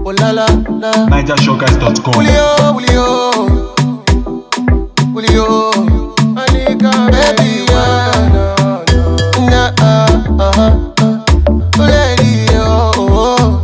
Oh la la la. NigerShowguys.com. Julio, Julio, Julio. Anika, baby, lady, oh.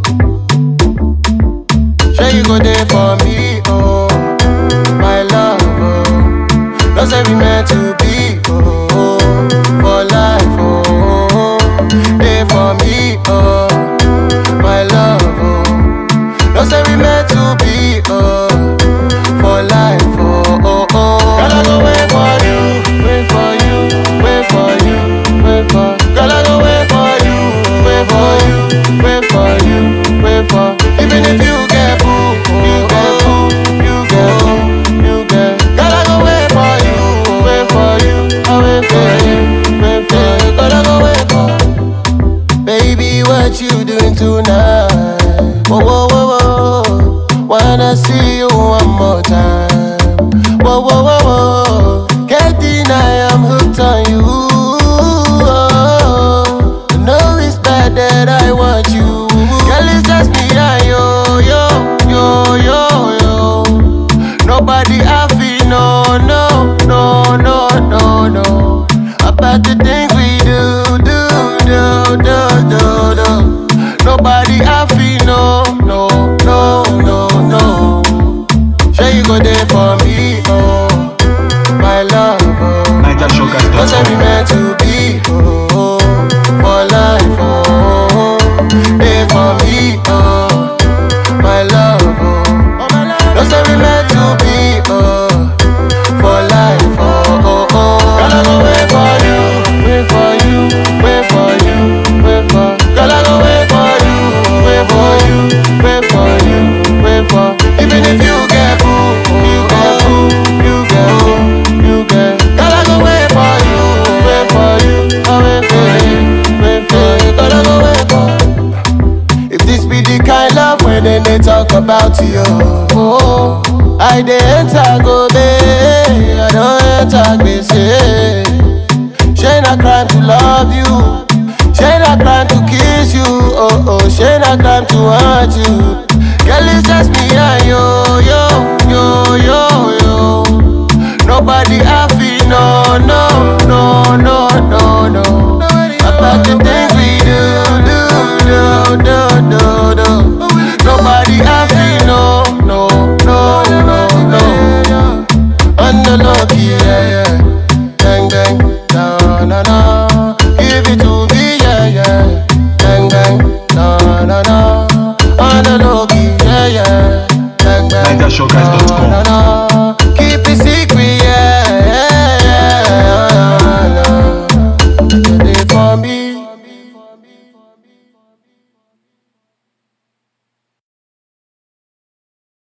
Sure you go there for me, oh, my love, oh. Don't say we meant to be, oh, for life, oh. There for me, oh, my love, oh. Don't say we meant to be, oh, for life, oh, oh, oh. Girl, I go wait for you, wait for you, wait for you, wait for. Girl, I go wait for you, wait for you, wait for you, wait for. Even if you get boo, you get boo, you get boo, you get. Girl, I go wait for you, wait for you, I wait for you, wait for you. Girl, I go wait for. Baby, what you doing tonight? Whoa, whoa, whoa, whoa. Wanna see you one more time. Whoa, whoa, whoa, whoa. Can't deny I'm hooked on you. Oh, I know it's bad that I want you. Girl, it's just me and yo, yo, yo, yo, yo. Nobody I feel, no, no, no, no, no, no. About the things we do. Nobody I feel, no, no, no, no, no. Sure you go there for me, oh, my love, oh. NigerShowguys.com. Don't say we meant to be, oh, for life, oh. There for me, oh, my love, oh. Don't say we meant to be, oh, for life, oh, oh, oh. Girl, I go wait for you, wait for you, wait for you, wait for. Girl, I go wait for you, wait for you, wait for you, wait for. Even if you get boo, you get boo, you get boo, you get. Girl, I go wait for you, wait for you, I wait for you, wait for you. Girl, I go wait for. If this be the kind love when they talk about you, oh, I dey enter go be, I don't enter be say. Shey na crime to love you, shey na crime to kiss you, oh oh, shey na crime to want you. Girl, it's just me and yo, yo, yo, yo, yo. Nobody I feel, no, no, no, no, no, no. About the things we do. Nobody I feel, no, no, no, no, no. On the lucky, yeah, yeah. Bang, bang, na, na, na. Give it to me, yeah, yeah. Bang, bang, na, na, na. On the lucky, yeah, yeah. Bang, bang, NigerShowguys.com. na, na, na.